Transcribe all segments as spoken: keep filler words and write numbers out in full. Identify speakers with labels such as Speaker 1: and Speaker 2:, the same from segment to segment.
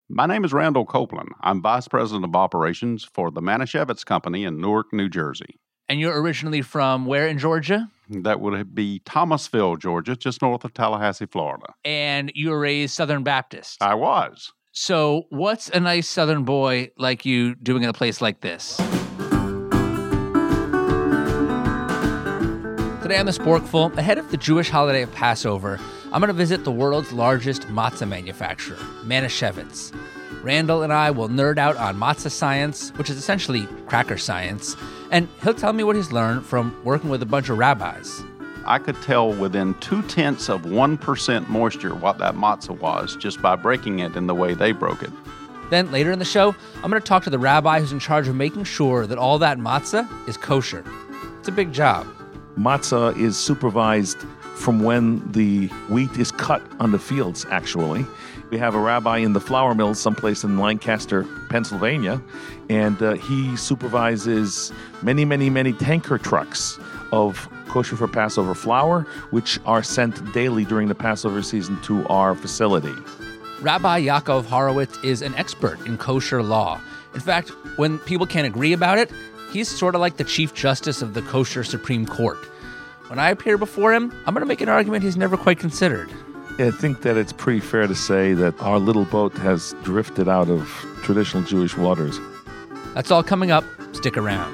Speaker 1: My name is Randall Copeland. I'm Vice President of Operations for the Manischewitz Company in Newark, New Jersey.
Speaker 2: And you're originally from where in Georgia?
Speaker 1: That would be Thomasville, Georgia, just north of Tallahassee, Florida.
Speaker 2: And you were raised Southern Baptist?
Speaker 1: I was.
Speaker 2: So what's a nice Southern boy like you doing in a place like this? Today on The Sporkful, ahead of the Jewish holiday of Passover, I'm going to visit the world's largest matzah manufacturer, Manischewitz. Randall and I will nerd out on matzah science, which is essentially cracker science, and he'll tell me what he's learned from working with a bunch of rabbis.
Speaker 1: I could tell within two-tenths of one percent moisture what that matzah was just by breaking it in the way they broke it.
Speaker 2: Then later in the show, I'm going to talk to the rabbi who's in charge of making sure that all that matzah is kosher. It's a big job.
Speaker 3: Matzah is supervised from when the wheat is cut on the fields, actually. We have a rabbi in the flour mill someplace in Lancaster, Pennsylvania, and uh, he supervises many, many, many tanker trucks of kosher for Passover flour, which are sent daily during the Passover season to our facility.
Speaker 2: Rabbi Yaakov Horowitz is an expert in kosher law. In fact, when people can't agree about it, he's sort of like the Chief Justice of the Kosher Supreme Court. When I appear before him, I'm going to make an argument he's never quite considered.
Speaker 3: I think that it's pretty fair to say that our little boat has drifted out of traditional Jewish waters.
Speaker 2: That's all coming up. Stick around.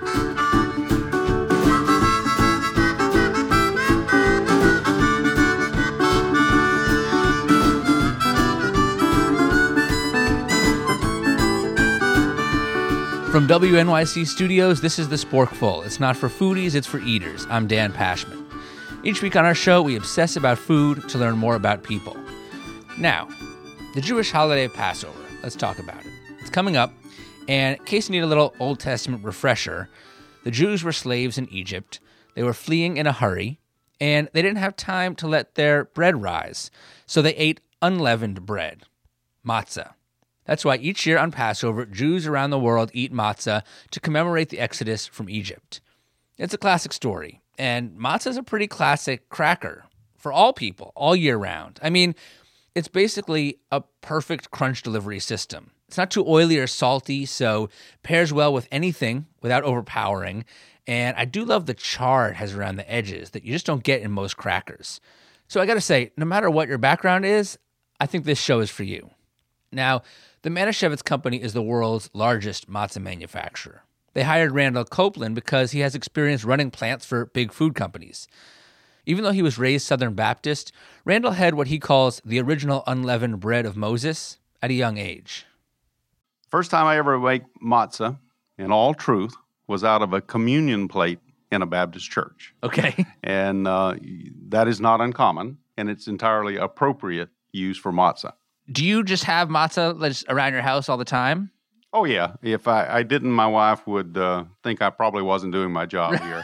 Speaker 2: From W N Y C Studios, this is The Sporkful. It's not for foodies, it's for eaters. I'm Dan Pashman. Each week on our show, we obsess about food to learn more about people. Now, the Jewish holiday of Passover. Let's talk about it. It's coming up, and in case you need a little Old Testament refresher, the Jews were slaves in Egypt. They were fleeing in a hurry, and they didn't have time to let their bread rise, so they ate unleavened bread, matzah. That's why each year on Passover, Jews around the world eat matzah to commemorate the exodus from Egypt. It's a classic story, and matzah is a pretty classic cracker for all people, all year round. I mean, it's basically a perfect crunch delivery system. It's not too oily or salty, so pairs well with anything without overpowering, and I do love the char it has around the edges that you just don't get in most crackers. So I gotta say, no matter what your background is, I think this show is for you. Now, the Manischewitz Company is the world's largest matzah manufacturer. They hired Randall Copeland because he has experience running plants for big food companies. Even though he was raised Southern Baptist, Randall had what he calls the original unleavened bread of Moses at a young age.
Speaker 1: First time I ever made matzah, in all truth, was out of a communion plate in a Baptist church.
Speaker 2: Okay.
Speaker 1: And uh, that is not uncommon, and it's entirely appropriate use for matzah.
Speaker 2: Do you just have matzah just around your house all the time?
Speaker 1: Oh, yeah. If I, I didn't, my wife would uh, think I probably wasn't doing my job here.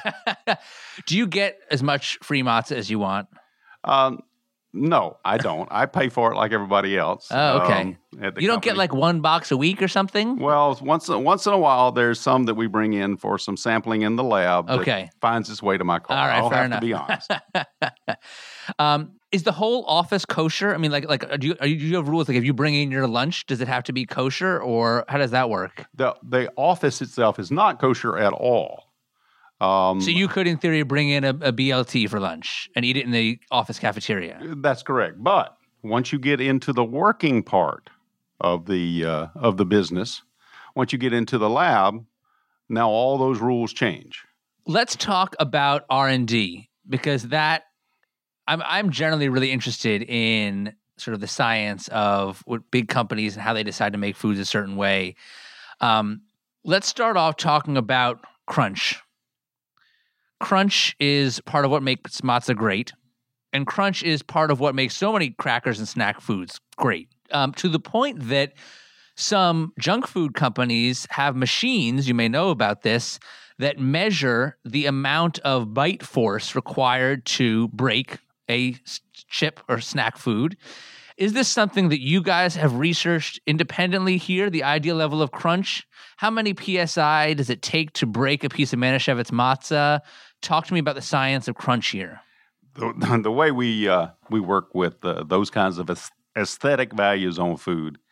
Speaker 2: Do you get as much free matzah as you want?
Speaker 1: Um, no, I don't. I pay for it like everybody else.
Speaker 2: Oh, okay.
Speaker 1: Um, at the
Speaker 2: you don't
Speaker 1: company.
Speaker 2: get like one box a week or something?
Speaker 1: Well, once once in a while, there's some that we bring in for some sampling in the lab
Speaker 2: Okay.
Speaker 1: that finds its way to my car.
Speaker 2: All right,
Speaker 1: I'll
Speaker 2: fair
Speaker 1: have
Speaker 2: enough.
Speaker 1: to be honest.
Speaker 2: um, is the whole office kosher? I mean, like, like, do you, are you, do you have rules? Like, if you bring in your lunch, does it have to be kosher, or how does that work?
Speaker 1: The the office itself is not kosher at all. Um,
Speaker 2: So you could, in theory, bring in a, a B L T for lunch and eat it in the office cafeteria.
Speaker 1: That's correct. But once you get into the working part of the uh, of the business, once you get into the lab, now all those rules change.
Speaker 2: Let's talk about R and D, because that I'm I'm generally really interested in sort of the science of what big companies and how they decide to make foods a certain way. Um, let's start off talking about crunch. Crunch is part of what makes matzah great, and crunch is part of what makes so many crackers and snack foods great, um, to the point that some junk food companies have machines, you may know about this, that measure the amount of bite force required to break a chip or snack food. Is this something that you guys have researched independently here, the ideal level of crunch? How many P S I does it take to break a piece of Manischewitz matzah? Talk to me about the science of crunch here.
Speaker 1: The, the way we uh, we work with uh, those kinds of aesthetic values on food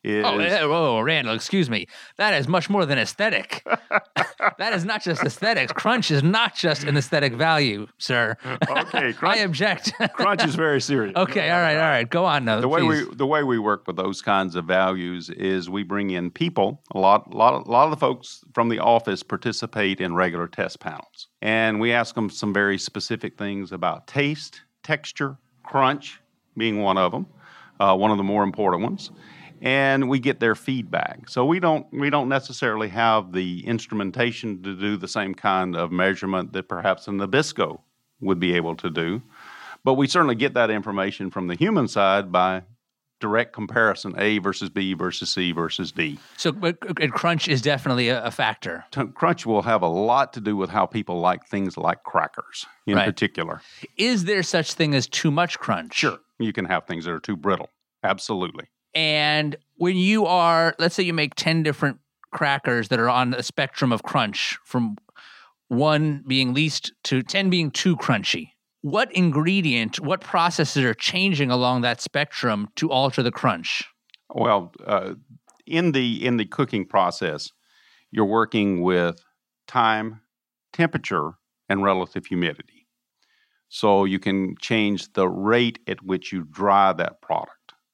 Speaker 1: is...
Speaker 2: Oh, eh, whoa, Randall, excuse me. That is much more than aesthetic. That is not just aesthetics. Crunch is not just an aesthetic value, sir.
Speaker 1: Okay, crunch,
Speaker 2: I object.
Speaker 1: crunch is very serious.
Speaker 2: Okay, all right, all right. Go on now.
Speaker 1: The way
Speaker 2: please.
Speaker 1: we the way we work with those kinds of values is we bring in people. A lot, lot, a lot of the folks from the office participate in regular test panels, and we ask them some very specific things about taste, texture, crunch, being one of them, uh, one of the more important ones. And we get their feedback. So we don't we don't necessarily have the instrumentation to do the same kind of measurement that perhaps a Nabisco would be able to do. But we certainly get that information from the human side by direct comparison, A versus B versus C versus D.
Speaker 2: So but, and crunch is definitely a, a factor.
Speaker 1: T- Crunch will have a lot to do with how people like things like crackers in
Speaker 2: Right.
Speaker 1: particular.
Speaker 2: Is there such thing as too much crunch?
Speaker 1: Sure, you can have things that are too brittle. Absolutely.
Speaker 2: And when you are, let's say you make ten different crackers that are on a spectrum of crunch, from one being least to ten being too crunchy, what ingredient, what processes are changing along that spectrum to alter the crunch?
Speaker 1: Well, uh, in the in the cooking process, you're working with time, temperature, and relative humidity. So you can change the rate at which you dry that product,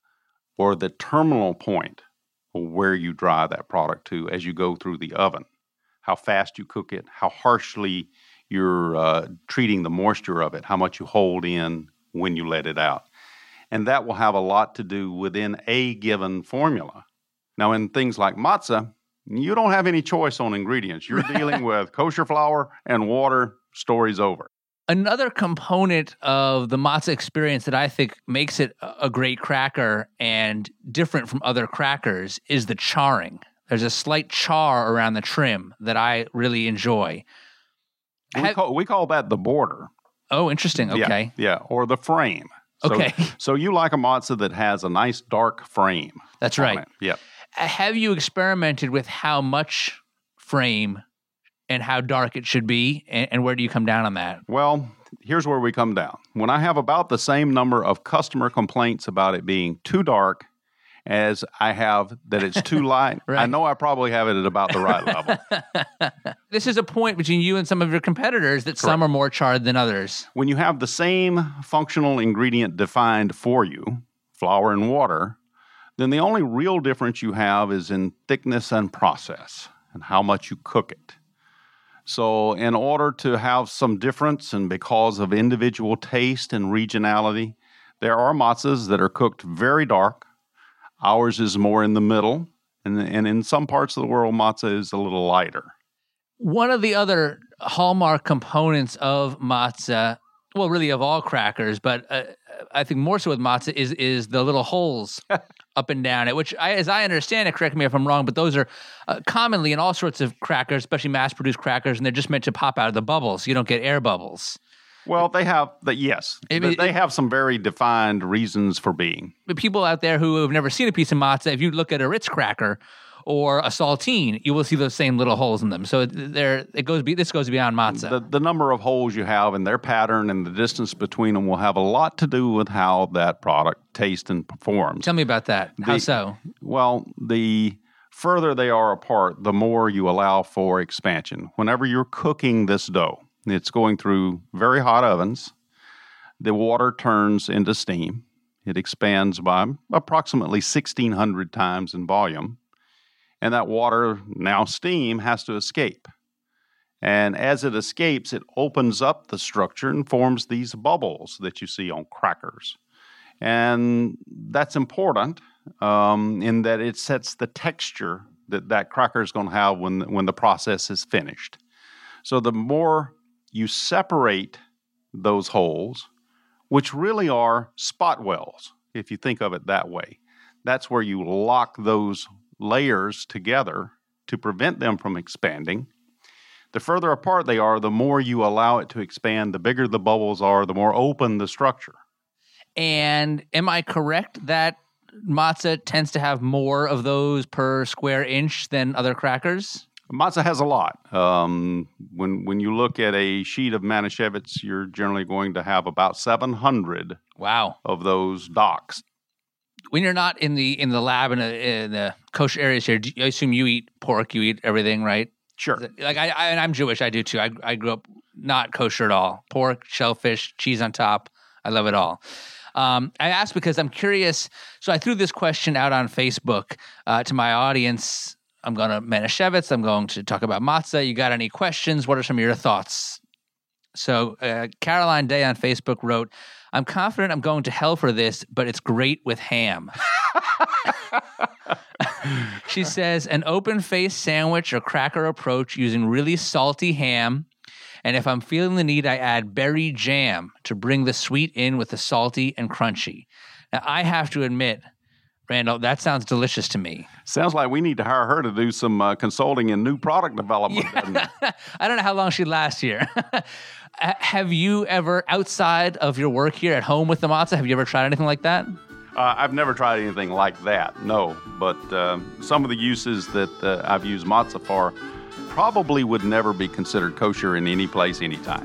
Speaker 1: or the terminal point of where you dry that product to as you go through the oven, how fast you cook it, how harshly you're uh, treating the moisture of it, how much you hold in when you let it out. And that will have a lot to do within a given formula. Now, in things like matzah, you don't have any choice on ingredients. You're dealing with kosher flour and water, story's over.
Speaker 2: Another component of the matzah experience that I think makes it a great cracker and different from other crackers is the charring. There's a slight char around the trim that I really enjoy.
Speaker 1: We,
Speaker 2: Have-
Speaker 1: call, we call that the border.
Speaker 2: Oh, interesting. Okay.
Speaker 1: Yeah, yeah, or the frame. So,
Speaker 2: Okay.
Speaker 1: So you like a matzah that has a nice dark frame.
Speaker 2: That's
Speaker 1: on
Speaker 2: right.
Speaker 1: it. Yep.
Speaker 2: Have you experimented with how much frame and how dark it should be, and, and where do you come down on that?
Speaker 1: Well, here's where we come down. When I have about the same number of customer complaints about it being too dark as I have that it's too light,
Speaker 2: Right.
Speaker 1: I know I probably have it at about the right level.
Speaker 2: This is a point between you and some of your competitors that some are more charred than others.
Speaker 1: When you have the same functional ingredient defined for you, flour and water, then the only real difference you have is in thickness and process and how much you cook it. So in order to have some difference, and because of individual taste and regionality, there are matzahs that are cooked very dark. Ours is more in the middle, and, and in some parts of the world, matzah is a little lighter.
Speaker 2: One of the other hallmark components of matzah, well, really of all crackers, but uh, I think more so with matzah, is is the little holes up and down it, which, I, as I understand it, correct me if I'm wrong, but those are uh, commonly in all sorts of crackers, especially mass-produced crackers, and they're just meant to pop out of the bubbles. You don't get air bubbles.
Speaker 1: Well, they have, the, yes,
Speaker 2: I
Speaker 1: they
Speaker 2: mean,
Speaker 1: they have some very defined reasons for being.
Speaker 2: But people out there who have never seen a piece of matzah, if you look at a Ritz cracker or a saltine, you will see those same little holes in them. So there, it goes. Be, this goes beyond matzah.
Speaker 1: The, the number of holes you have and their pattern and the distance between them will have a lot to do with how that product tastes and performs.
Speaker 2: Tell me about that. How
Speaker 1: The-
Speaker 2: so?
Speaker 1: Well, the further they are apart, the more you allow for expansion. Whenever you're cooking this dough, it's going through very hot ovens. The water turns into steam. It expands by approximately sixteen hundred times in volume. And that water, now steam, has to escape. And as it escapes, it opens up the structure and forms these bubbles that you see on crackers. And that's important um, in that it sets the texture that that cracker is going to have when, when the process is finished. So the more you separate those holes, which really are spot wells, if you think of it that way, that's where you lock those layers together to prevent them from expanding. The further apart they are, the more you allow it to expand, the bigger the bubbles are, the more open the structure.
Speaker 2: And am I correct that matzah tends to have more of those per square inch than other crackers?
Speaker 1: Matzah has a lot. Um, when when you look at a sheet of Manischewitz, you're generally going to have about seven hundred
Speaker 2: Wow.
Speaker 1: of those docks.
Speaker 2: when you're not in the in the lab in, a, in the kosher areas here, do you, I assume you eat pork, you eat everything, right?
Speaker 1: Sure.
Speaker 2: Like I, I and I'm Jewish, I do too. I I grew up not kosher at all. Pork, shellfish, cheese on top. I love it all. Um, I asked because I'm curious. So I threw this question out on Facebook uh, to my audience. I'm going to Manischewitz. I'm going to talk about matzah. You got any questions? What are some of your thoughts? So uh, Caroline Day on Facebook wrote, I'm confident I'm going to hell for this, but it's great with ham. She says, an open-faced sandwich or cracker approach using really salty ham. And if I'm feeling the need, I add berry jam to bring the sweet in with the salty and crunchy. Now, I have to admit, Randall, that sounds delicious to me.
Speaker 1: Sounds like we need to hire her to do some uh, consulting in new product development.
Speaker 2: Yeah.
Speaker 1: Doesn't it?
Speaker 2: I don't know how long she lasts here. Have you ever, outside of your work here at home with the matzah, have you ever tried anything like that?
Speaker 1: Uh, I've never tried anything like that, no. But uh, some of the uses that uh, I've used matzah for probably would never be considered kosher in any place, anytime.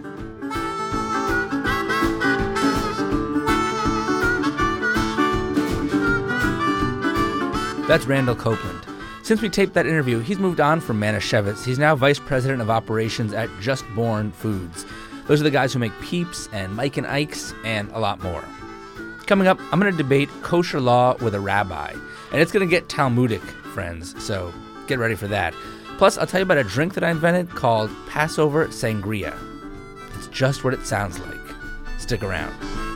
Speaker 2: That's Randall Copeland. Since we taped that interview, he's moved on from Manischewitz. He's now vice president of operations at Just Born Foods. Those are the guys who make Peeps and Mike and Ike's and a lot more. Coming up, I'm going to debate kosher law with a rabbi. And it's going to get Talmudic, friends, so get ready for that. Plus, I'll tell you about a drink that I invented called Passover Sangria. It's just what it sounds like. Stick around.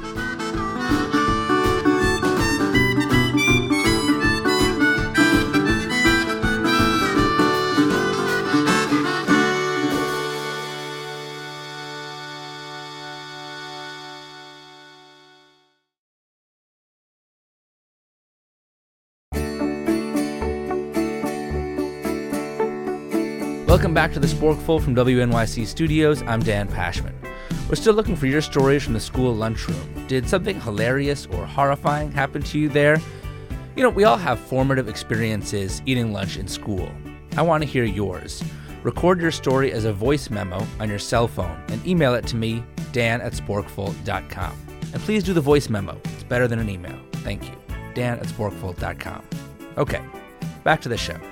Speaker 2: Welcome back to the Sporkful from W N Y C Studios. I'm Dan Pashman. We're still looking for your stories from the school lunchroom. Did something hilarious or horrifying happen to you there? You know, we all have formative experiences eating lunch in school. I want to hear yours. Record your story as a voice memo on your cell phone and email it to me, dan at sporkful dot com. And please do the voice memo. It's better than an email. Thank you. dan at sporkful dot com. Okay, back to the show.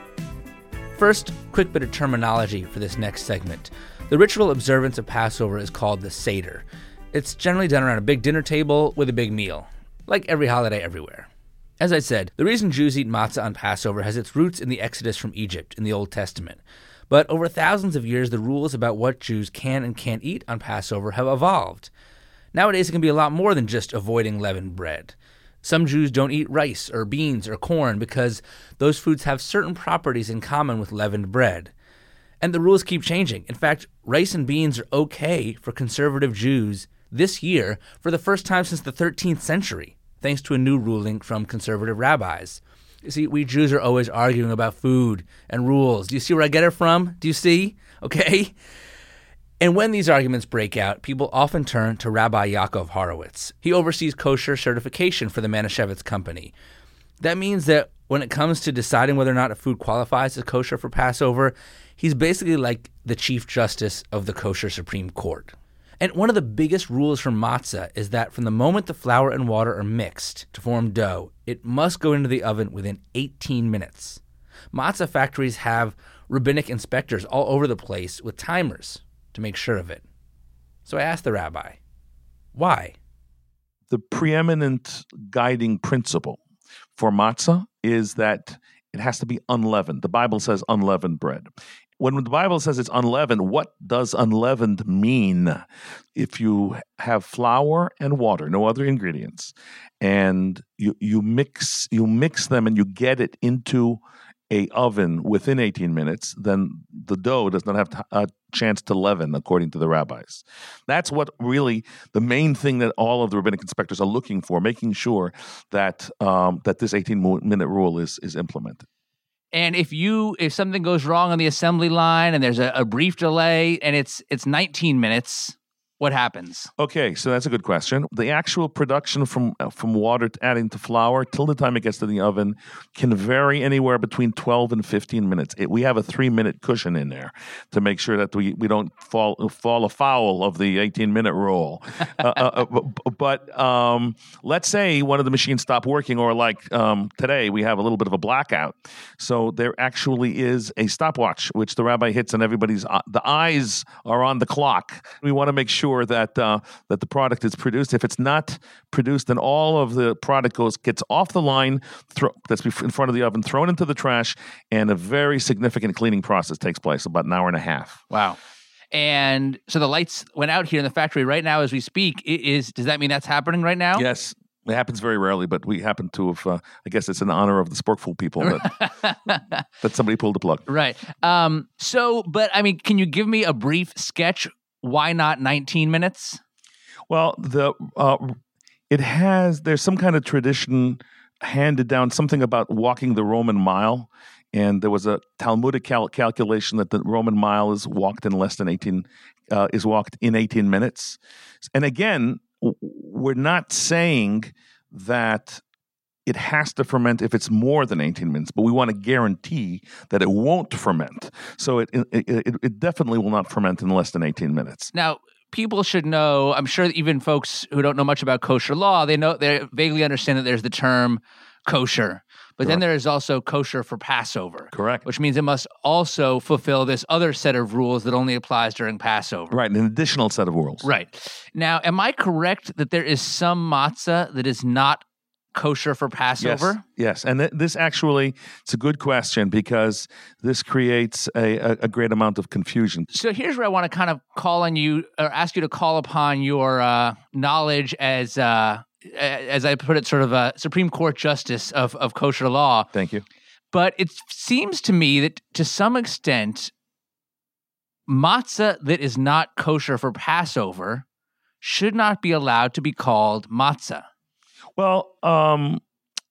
Speaker 2: First, quick bit of terminology for this next segment. The ritual observance of Passover is called the Seder. It's generally done around a big dinner table with a big meal, like every holiday everywhere. As I said, the reason Jews eat matzah on Passover has its roots in the Exodus from Egypt in the Old Testament. But over thousands of years, the rules about what Jews can and can't eat on Passover have evolved. Nowadays, it can be a lot more than just avoiding leavened bread. Some Jews don't eat rice or beans or corn because those foods have certain properties in common with leavened bread. And the rules keep changing. In fact, rice and beans are okay for conservative Jews this year for the first time since the thirteenth century, thanks to a new ruling from conservative rabbis. You see, we Jews are always arguing about food and rules. Do you see where I get it from? Do you see? Okay? And when these arguments break out, people often turn to Rabbi Yaakov Horowitz. He oversees kosher certification for the Manischewitz Company. That means that when it comes to deciding whether or not a food qualifies as kosher for Passover, he's basically like the Chief Justice of the Kosher Supreme Court. And one of the biggest rules for matzah is that from the moment the flour and water are mixed to form dough, it must go into the oven within eighteen minutes. Matzah factories have rabbinic inspectors all over the place with timers to make sure of it. So I asked the rabbi, why?
Speaker 3: The preeminent guiding principle for matzah is that it has to be unleavened. The Bible says unleavened bread. When the Bible says it's unleavened, what does unleavened mean? If you have flour and water, no other ingredients, and you you mix you mix them and you get it into a oven within eighteen minutes, then the dough does not have t- a chance to leaven, according to the rabbis. That's what really the main thing that all of the rabbinic inspectors are looking for, making sure that um, that this eighteen-minute rule is is implemented.
Speaker 2: And if you if something goes wrong on the assembly line and there's a, a brief delay and it's it's nineteen minutes, what happens?
Speaker 3: Okay, so that's a good question. The actual production from uh, from water to adding to flour till the time it gets to the oven can vary anywhere between twelve and fifteen minutes. It, we have a three-minute cushion in there to make sure that we, we don't fall fall afoul of the eighteen-minute rule. uh, uh, uh, but um, let's say one of the machines stopped working, or like um, today, we have a little bit of a blackout. So there actually is a stopwatch, which the rabbi hits, and everybody's uh, the eyes are on the clock. We want to make sure that uh, that the product is produced. If it's not produced, then all of the product goes gets off the line, throw, that's in front of the oven, thrown into the trash, and a very significant cleaning process takes place, about an hour and a half.
Speaker 2: Wow. And so the lights went out here in the factory right now as we speak. It is does that mean that's happening right now?
Speaker 3: Yes. It happens very rarely, but we happen to have, uh, I guess it's in honor of the Sporkful people that, that somebody pulled the plug.
Speaker 2: Right. Um, so, but I mean, can you give me a brief sketch? Why not nineteen minutes?
Speaker 3: Well, the uh, it has, there's some kind of tradition handed down, something about walking the Roman mile. And there was a Talmudic cal- calculation that the Roman mile is walked in less than eighteen, uh, is walked in eighteen minutes. And again, we're not saying that it has to ferment if it's more than eighteen minutes, but we want to guarantee that it won't ferment. So it, it, it, it definitely will not ferment in less than eighteen minutes.
Speaker 2: Now, people should know, I'm sure that even folks who don't know much about kosher law, they know, they vaguely understand that there's the term kosher. But
Speaker 3: Correct.
Speaker 2: Then there is also kosher for Passover.
Speaker 3: Correct.
Speaker 2: Which means it must also fulfill this other set of rules that only applies during Passover.
Speaker 3: Right, an additional set of rules.
Speaker 2: Right. Now, am I correct that there is some matzah that is not kosher for Passover?
Speaker 3: Yes, yes. And th- this actually, it's a good question because this creates a, a, a great amount of confusion.
Speaker 2: So here's where I want to kind of call on you, or ask you to call upon your uh, knowledge as, uh, as I put it, sort of a Supreme Court justice of, of kosher law.
Speaker 3: Thank you.
Speaker 2: But it seems to me that to some extent, matzah that is not kosher for Passover should not be allowed to be called matzah.
Speaker 3: Well, um,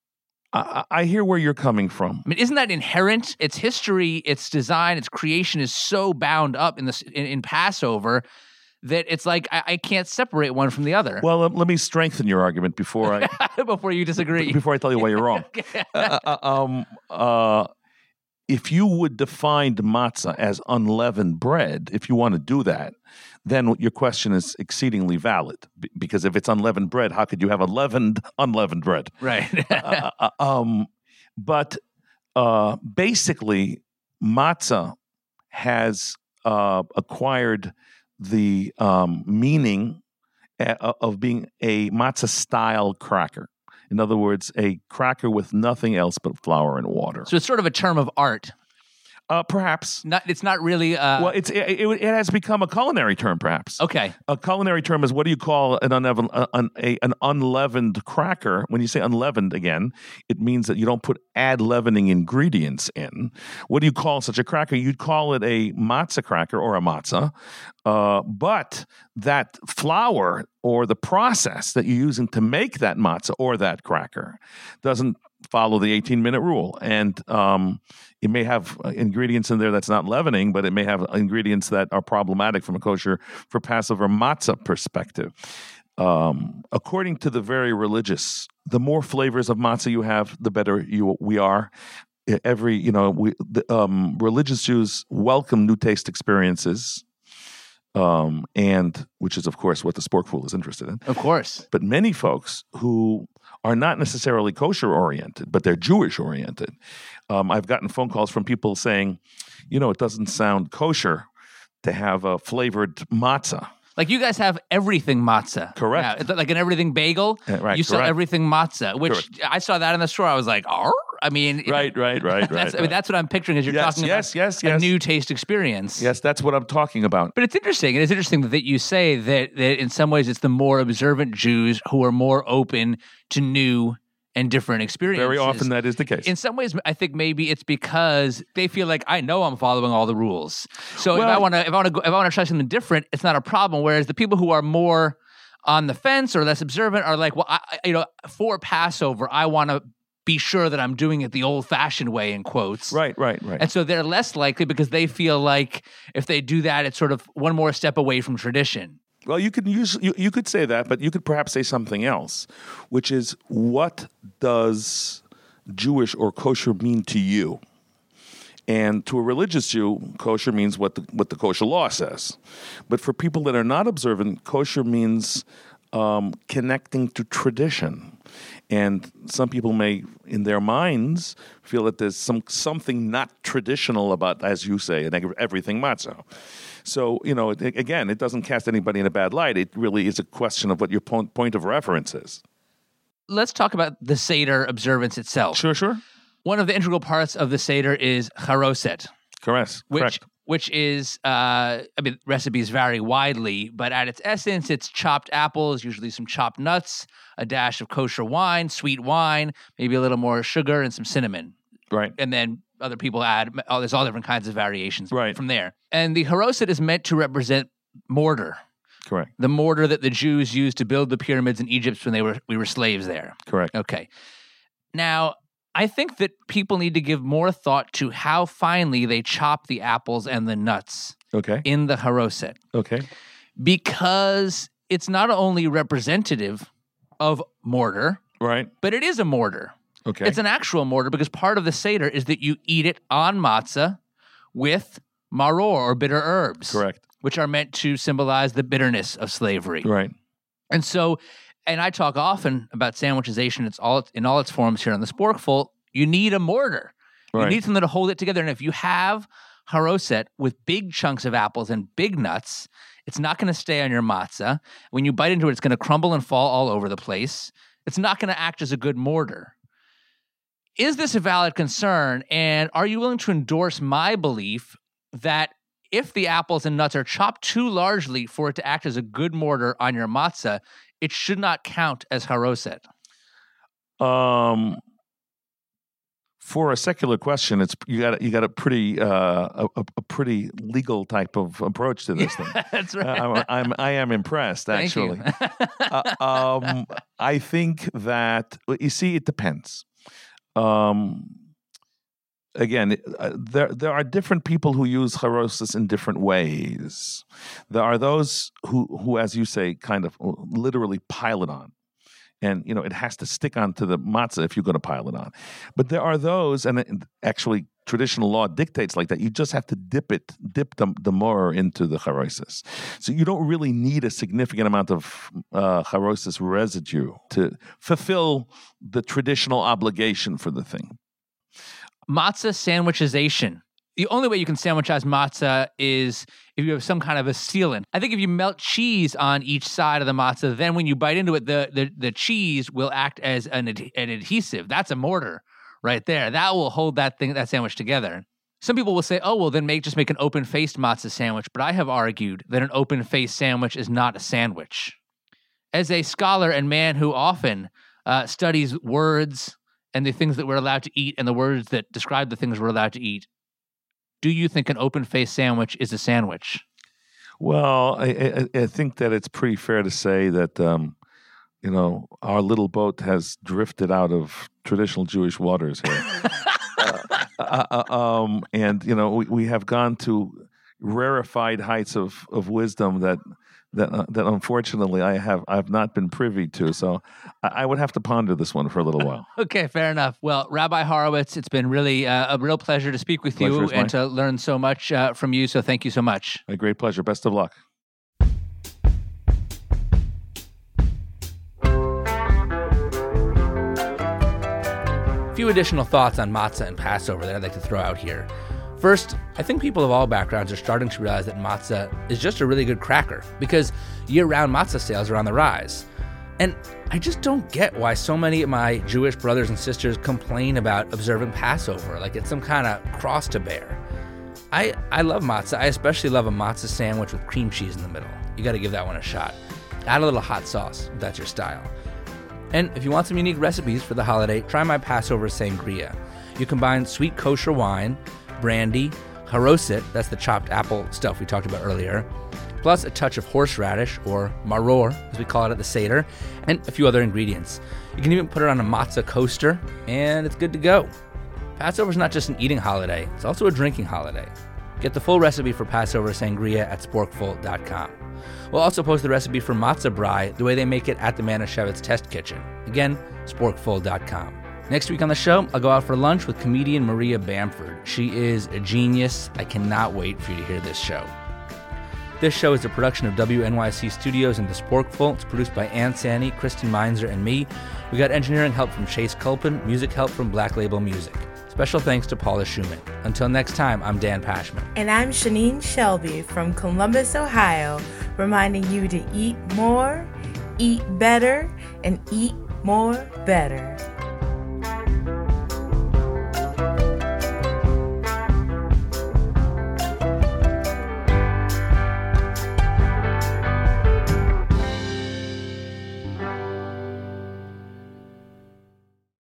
Speaker 3: I, I hear where you're coming from.
Speaker 2: I mean, isn't that inherent? Its history, its design, its creation is so bound up in this in, in Passover that it's like I, I can't separate one from the other.
Speaker 3: Well, let, let me strengthen your argument before I
Speaker 2: before you disagree.
Speaker 3: Before I tell you why you're wrong. uh, uh, um, uh, if you would define matzah as unleavened bread, if you want to do that, then your question is exceedingly valid. B- because if it's unleavened bread, how could you have a leavened, unleavened bread?
Speaker 2: Right.
Speaker 3: uh, uh, um, but uh, basically, matzah has uh, acquired the um, meaning a- of being a matzah-style cracker. In other words, a cracker with nothing else but flour and water.
Speaker 2: So it's sort of a term of art.
Speaker 3: Uh, perhaps.
Speaker 2: Not, it's not really. Uh,
Speaker 3: Well, it's it, it, it has become a culinary term, perhaps.
Speaker 2: okay.
Speaker 3: A culinary term is what do you call an unleavened, uh, an, a, an unleavened cracker? When you say unleavened, again, it means that you don't put add leavening ingredients in. What do you call such a cracker? You'd call it a matzah cracker or a matzah. Uh, but that flour or the process that you're using to make that matzah or that cracker doesn't follow the eighteen-minute rule. And um, it may have ingredients in there that's not leavening, but it may have ingredients that are problematic from a kosher for Passover matzah perspective. Um, according to the very religious, the more flavors of matzah you have, the better you we are. Every, you know, we, the, um, religious Jews welcome new taste experiences. Um, and which is, of course, what the Sporkful is interested in.
Speaker 2: Of course.
Speaker 3: But many folks who are not necessarily kosher-oriented, but they're Jewish-oriented, um, I've gotten phone calls from people saying, you know, it doesn't sound kosher to have a flavored matzah.
Speaker 2: Like you guys have everything matzah.
Speaker 3: Correct.
Speaker 2: Yeah, like an everything bagel.
Speaker 3: Yeah, right,
Speaker 2: You sell
Speaker 3: correct.
Speaker 2: everything matzah, which
Speaker 3: Correct.
Speaker 2: I saw that in the store. I was like, oh, I mean,
Speaker 3: Right, right, right, right.
Speaker 2: that's, I
Speaker 3: right.
Speaker 2: mean, that's what I'm picturing as you're
Speaker 3: Yes,
Speaker 2: talking
Speaker 3: yes,
Speaker 2: about
Speaker 3: yes,
Speaker 2: a
Speaker 3: yes.
Speaker 2: new taste experience.
Speaker 3: Yes, that's what I'm talking about.
Speaker 2: But it's interesting. It is interesting that you say that, that in some ways it's the more observant Jews who are more open to new and different experiences.
Speaker 3: Very often that is the case.
Speaker 2: In some ways, I think maybe it's because they feel like I know I'm following all the rules. So if
Speaker 3: Well-
Speaker 2: I want to, if I want to, if I want to try something different, it's not a problem. Whereas the people who are more on the fence or less observant are like, well, I, I- you know, for Passover, I want to be sure that I'm doing it the old-fashioned way, in quotes.
Speaker 3: Right, right, right.
Speaker 2: And so they're less likely because they feel like if they do that, it's sort of one more step away from tradition.
Speaker 3: Well, you could use you, you could say that, but you could perhaps say something else, which is, what does Jewish or kosher mean to you? And to a religious Jew, kosher means what the, what the kosher law says. But for people that are not observant, kosher means um, connecting to tradition. And some people may, in their minds, feel that there's some something not traditional about, as you say, an everything matzah. So, you know, it, again, it doesn't cast anybody in a bad light. It really is a question of what your point, point of reference is.
Speaker 2: Let's talk about the Seder observance itself.
Speaker 3: Sure, sure.
Speaker 2: One of the integral parts of the Seder is charoset.
Speaker 3: Correct.
Speaker 2: Which,
Speaker 3: Correct.
Speaker 2: which is, uh, I mean, recipes vary widely, but at its essence, it's chopped apples, usually some chopped nuts, a dash of kosher wine, sweet wine, maybe a little more sugar and some cinnamon.
Speaker 3: Right.
Speaker 2: And then other people add, oh, there's all different kinds of variations
Speaker 3: right.
Speaker 2: from there. And the charoset is meant to represent mortar.
Speaker 3: Correct.
Speaker 2: The mortar that the Jews used to build the pyramids in Egypt when they were we were slaves there.
Speaker 3: Correct.
Speaker 2: Okay. Now, I think that people need to give more thought to how finely they chop the apples and the nuts
Speaker 3: okay.
Speaker 2: in the charoset.
Speaker 3: Okay.
Speaker 2: Because it's not only representative of mortar,
Speaker 3: right,
Speaker 2: but it is a mortar.
Speaker 3: Okay.
Speaker 2: It's an actual mortar because part of the Seder is that you eat it on matzah with maror or bitter herbs.
Speaker 3: Correct.
Speaker 2: Which are meant to symbolize the bitterness of slavery.
Speaker 3: Right.
Speaker 2: And so, and I talk often about sandwichization. It's all in all its forms here on the Sporkful. You need a mortar.
Speaker 3: Right.
Speaker 2: You need something to hold it together. And if you have charoset with big chunks of apples and big nuts, it's not going to stay on your matzah. When you bite into it, it's going to crumble and fall all over the place. It's not going to act as a good mortar. Is this a valid concern? And are you willing to endorse my belief that if the apples and nuts are chopped too largely for it to act as a good mortar on your matzah, it should not count as charoset?
Speaker 3: Um, for a secular question, it's you got you got a pretty uh, a, a pretty legal type of approach to this thing.
Speaker 2: That's right.
Speaker 3: Uh, I'm, I'm I am impressed.
Speaker 2: Thank
Speaker 3: actually,
Speaker 2: you.
Speaker 3: uh, um, I think that you see, it depends. Um, Again, uh, there there are different people who use charosis in different ways. There are those who, who, as you say, kind of literally pile it on. And, you know, it has to stick onto the matzah if you're going to pile it on. But there are those, and actually traditional law dictates like that, you just have to dip it, dip the, the mortar into the charosis. So you don't really need a significant amount of uh, charosis residue to fulfill the traditional obligation for the thing.
Speaker 2: Matzah sandwichization. The only way you can sandwichize matzah is if you have some kind of a sealant. I think if you melt cheese on each side of the matzah, then when you bite into it, the the, the cheese will act as an, ad- an adhesive. That's a mortar right there. That will hold that thing, that sandwich together. Some people will say, oh, well, then make just make an open-faced matzah sandwich. But I have argued that an open-faced sandwich is not a sandwich. As a scholar and man who often uh, studies words and the things that we're allowed to eat and the words that describe the things we're allowed to eat, do you think an open-faced sandwich is a sandwich?
Speaker 3: Well, I, I, I think that it's pretty fair to say that, um, you know, our little boat has drifted out of traditional Jewish waters here. uh, uh, um, and, you know, we, we have gone to rarefied heights of, of wisdom that that uh, that unfortunately I have I've not been privy to. So I, I would have to ponder this one for a little while.
Speaker 2: Okay, fair enough. Well, Rabbi Horowitz, it's been really uh, a real pleasure to speak with
Speaker 3: Pleasure
Speaker 2: you
Speaker 3: is
Speaker 2: and
Speaker 3: mine.
Speaker 2: to learn so much uh, from you. So thank you so much.
Speaker 3: A great pleasure. Best of luck.
Speaker 2: A few additional thoughts on matzah and Passover that I'd like to throw out here. First, I think people of all backgrounds are starting to realize that matzah is just a really good cracker because year-round matzah sales are on the rise. And I just don't get why so many of my Jewish brothers and sisters complain about observing Passover like it's some kind of cross to bear. I, I love matzah. I especially love a matzah sandwich with cream cheese in the middle. You got to give that one a shot. Add a little hot sauce if that's your style. And if you want some unique recipes for the holiday, try my Passover sangria. You combine sweet kosher wine, brandy, charoset, that's the chopped apple stuff we talked about earlier, plus a touch of horseradish, or maror, as we call it at the Seder, and a few other ingredients. You can even put it on a matzah coaster, and it's good to go. Passover is not just an eating holiday, it's also a drinking holiday. Get the full recipe for Passover sangria at sporkful dot com. We'll also post the recipe for matzo brie, the way they make it at the Manischewitz Test Kitchen. Again, sporkful dot com. Next week on the show, I'll go out for lunch with comedian Maria Bamford. She is a genius. I cannot wait for you to hear this show. This show is a production of W N Y C Studios and The Sporkful. It's produced by Ann Sani, Kristen Meinzer, and me. We got engineering help from Chase Culpin, music help from Black Label Music. Special thanks to Paula Schumann. Until next time, I'm Dan Pashman.
Speaker 4: And I'm Shanine Shelby from Columbus, Ohio, reminding you to eat more, eat better, and eat more better.